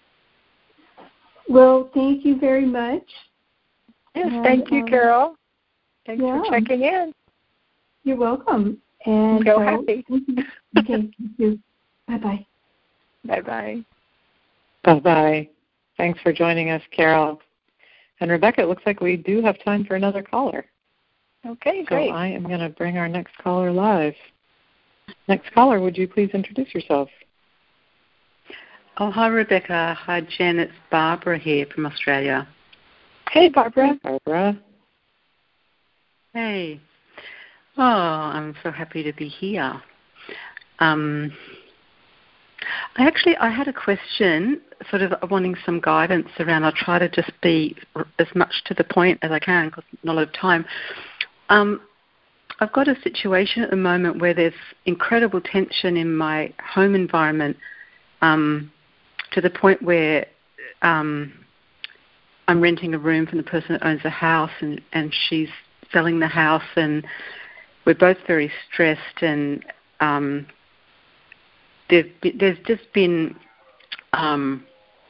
Well, thank you very much. Yes, and, thank you, um, Carol. Thanks yeah. for checking in. You're welcome. And go so, happy. Okay, thank you. Bye-bye. Bye-bye. Bye-bye. Thanks for joining us, Carol. And Rebecca, it looks like we do have time for another caller. Okay, great. So I am going to bring our next caller live. Next caller, would you please introduce yourself? Oh, hi, Rebecca. Hi, Jen. It's Barbara here from Australia. Hey, Barbara. Hey, Barbara. Hey. Oh, I'm so happy to be here. Um, I actually, I had a question, sort of wanting some guidance around. I'll try to just be as much to the point as I can because not a lot of time. Um, I've got a situation at the moment where there's incredible tension in my home environment, um, to the point where um, I'm renting a room from the person that owns the house, and, and she's selling the house, and we're both very stressed, and um, there's, there's just been um,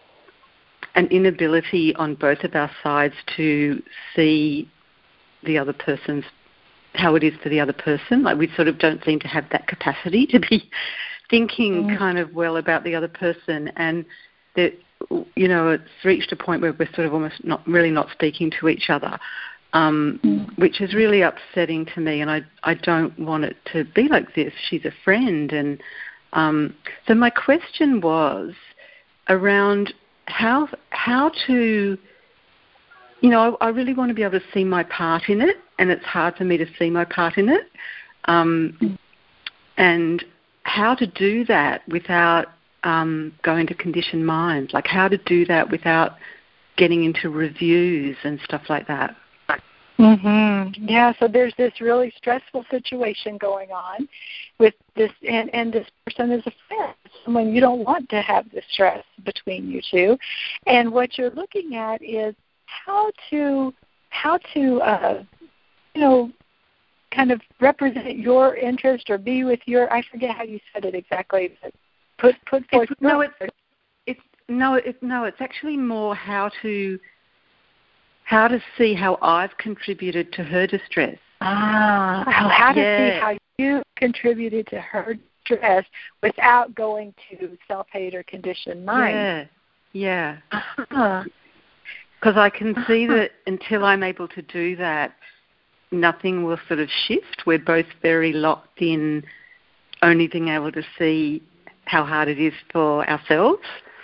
an inability on both of our sides to see the other person's, how it is for the other person. Like we sort of don't seem to have that capacity to be thinking mm. kind of well about the other person, and that, you know, it's reached a point where we're sort of almost not really not speaking to each other, um, mm. which is really upsetting to me, and I I don't want it to be like this. She's a friend, and um, so my question was around how how to, you know, I, I really want to be able to see my part in it, and it's hard for me to see my part in it, um, mm. and how to do that without um, going to conditioned mind, like how to do that without getting into reviews and stuff like that. Mm-hmm. Yeah, so there's this really stressful situation going on with this, and, and this person is a friend, someone you don't want to have the stress between you two. And what you're looking at is how to, how to, uh, you know, kind of represent your interest or be with your, I forget how you said it exactly, but put put forth. It's, no, it's it's no, it's no, it's actually more how to how to see how I've contributed to her distress. Ah, how to yeah. see how you contributed to her distress without going to self-hate or conditioned mind. Yeah, yeah. Uh-huh. Because I can uh-huh. see that until I'm able to do that, nothing will sort of shift. We're both very locked in only being able to see how hard it is for ourselves.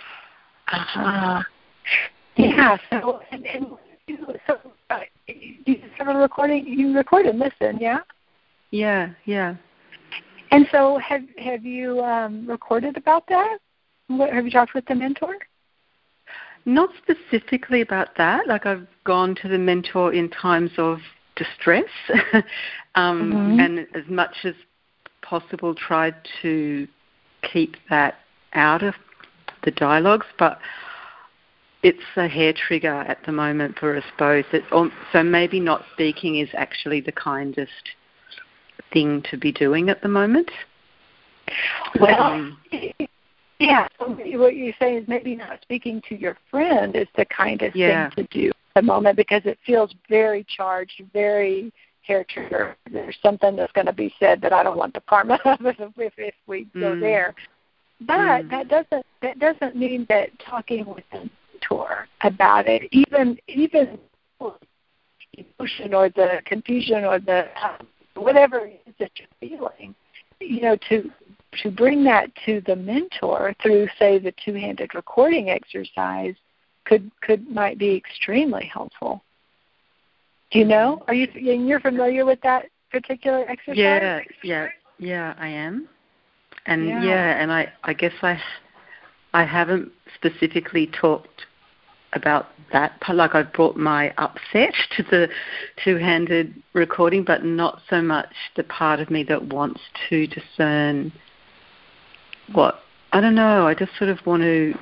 Uh-huh. Yeah, so, and, and so uh, you have a recording, you record and listen, yeah? Yeah, yeah. And so have have you um, recorded about that? What, have you talked with the mentor? Not specifically about that. Like I've gone to the mentor in times of distress um, mm-hmm. and as much as possible tried to keep that out of the dialogues, but it's a hair trigger at the moment for us both. It's, so maybe not speaking is actually the kindest thing to be doing at the moment. Well, um, yeah, so what you're saying is maybe not speaking to your friend is the kindest yeah. thing to do at the moment because it feels very charged, very hair trigger. There's something that's going to be said that I don't want the karma of if, if, if we mm. go there. but mm. that doesn't that doesn't mean that talking with the mentor about it, even even the emotion or the confusion or the um, whatever it is that you're feeling, you know, to to bring that to the mentor through, say, the two-handed recording exercise could could might be extremely helpful. Do you know? Are you you're familiar with that particular exercise? Yeah, yeah, yeah, I am. And yeah, yeah and I, I guess I, I haven't specifically talked about that part. Like I've brought my upset to the two-handed recording, but not so much the part of me that wants to discern what, I don't know, I just sort of want to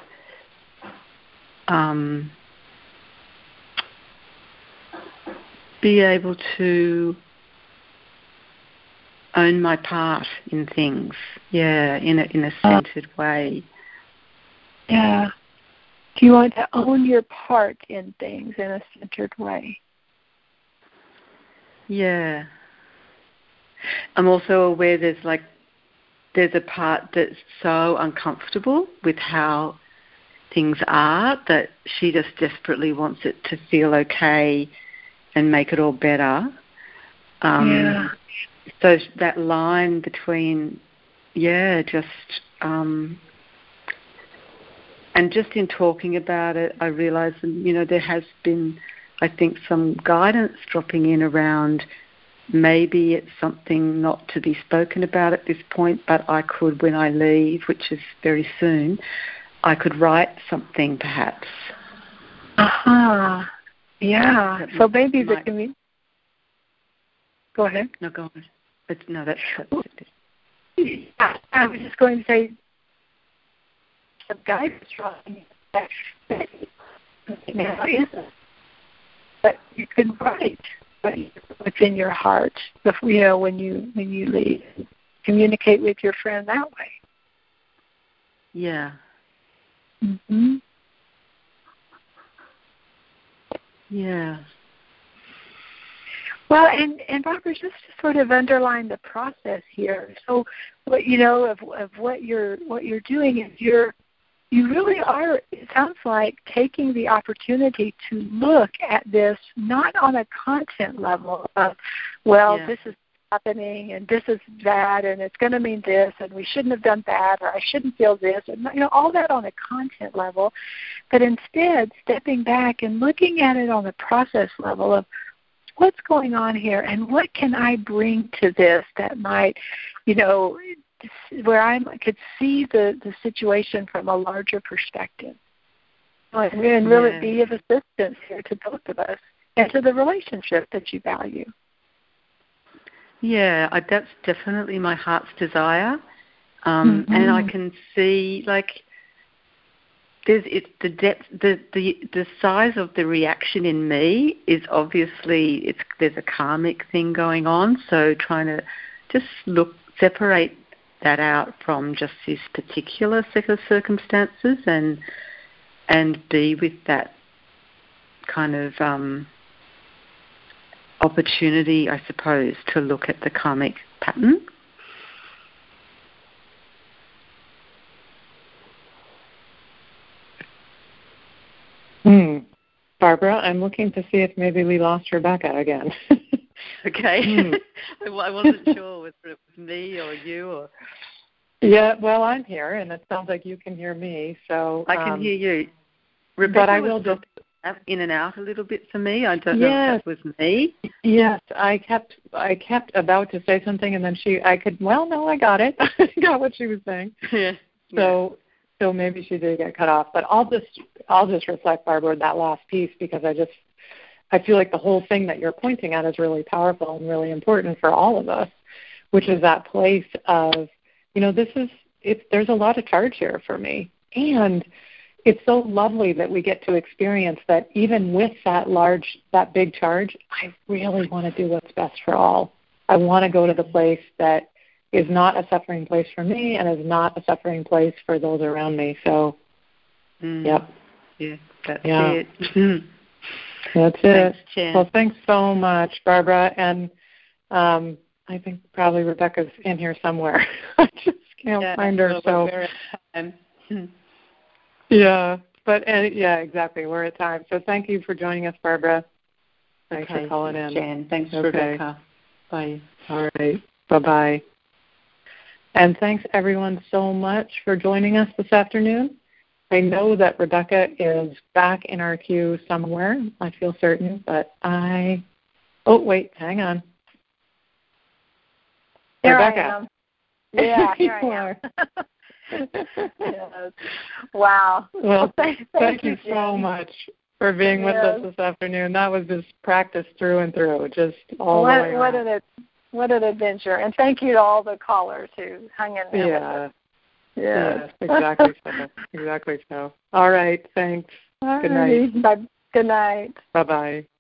um, be able to own my part in things, yeah, in a, in a centered way. Yeah. Do you want to own your part in things in a centered way? Yeah. I'm also aware there's like, there's a part that's so uncomfortable with how things are that she just desperately wants it to feel okay and make it all better. Um, yeah. So that line between, yeah, just, um, and just in talking about it, I realise, you know, there has been, I think, some guidance dropping in around maybe it's something not to be spoken about at this point, but I could, when I leave, which is very soon, I could write something perhaps. Uh-huh. Yeah. That so maybe might... the community... Go ahead. No, go on. It's, no, that's, that's it. Yeah, I was just going to say the guidance drawing that now isn't. But you can write what's in your heart, you know, when you when you leave. Communicate with your friend that way. Yeah. Mm-hmm. Yeah. Well, and, and Barbara, just to sort of underline the process here. So, what you know of of what you're what you're doing is you're you really are. It sounds like taking the opportunity to look at this not on a content level of, well, yeah. this is happening and this is bad and it's going to mean this and we shouldn't have done that or I shouldn't feel this and you know all that on a content level, but instead stepping back and looking at it on the process level of what's going on here and what can I bring to this that might, you know, where I could see the, the situation from a larger perspective and, and really yeah. be of assistance here to both of us and to the relationship that you value. Yeah, I, that's definitely my heart's desire. Um, mm-hmm. And I can see, like, there's it's the depth, the, the the size of the reaction in me is obviously it's there's a karmic thing going on. So trying to just look separate that out from just this particular set of circumstances and and be with that kind of um, opportunity, I suppose, to look at the karmic pattern. Hmm. Barbara, I'm looking to see if maybe we lost Rebecca again. Okay. Hmm. I wasn't sure whether it was me or you or. Yeah, well, I'm here, and it sounds like you can hear me. So I can um, hear you, Rebecca. But I will just in and out a little bit for me. I don't yes. know if that was me. Yes, I kept I kept about to say something, and then she I could well no, I got it. I got what she was saying. Yeah. So. Yeah. So maybe she did get cut off, but I'll just I'll just reflect, Barbara, that last piece because I just I feel like the whole thing that you're pointing at is really powerful and really important for all of us, which is that place of, you know, this is it's there's a lot of charge here for me, and it's so lovely that we get to experience that even with that large that big charge, I really want to do what's best for all. I want to go to the place that is not a suffering place for me and is not a suffering place for those around me. So, mm. yep. Yeah, that's yeah. it. That's thanks, it. Jen. Well, thanks so much, Barbara. And um, I think probably Rebecca's in here somewhere. I just can't yeah, find her. So we're at time. yeah, but and, yeah, exactly. We're at time. So thank you for joining us, Barbara. Thanks okay, for calling in, Jan. Thanks, okay. Rebecca. Bye. All right. Bye bye. And thanks everyone so much for joining us this afternoon. I know that Rebecca is back in our queue somewhere. I feel certain, but I. Oh wait, hang on. Here Rebecca. I am. Yeah, here I am. Yes. Wow. Well, well thank, thank, thank you, you so Jen. much for being yes. with us this afternoon. That was just practice through and through, just all what, the way what around. an what an adventure! And thank you to all the callers who hung in there yeah. with us. Yes. yes, exactly so. Exactly so. All right, thanks. All Good night. Bye. Good night. Bye bye.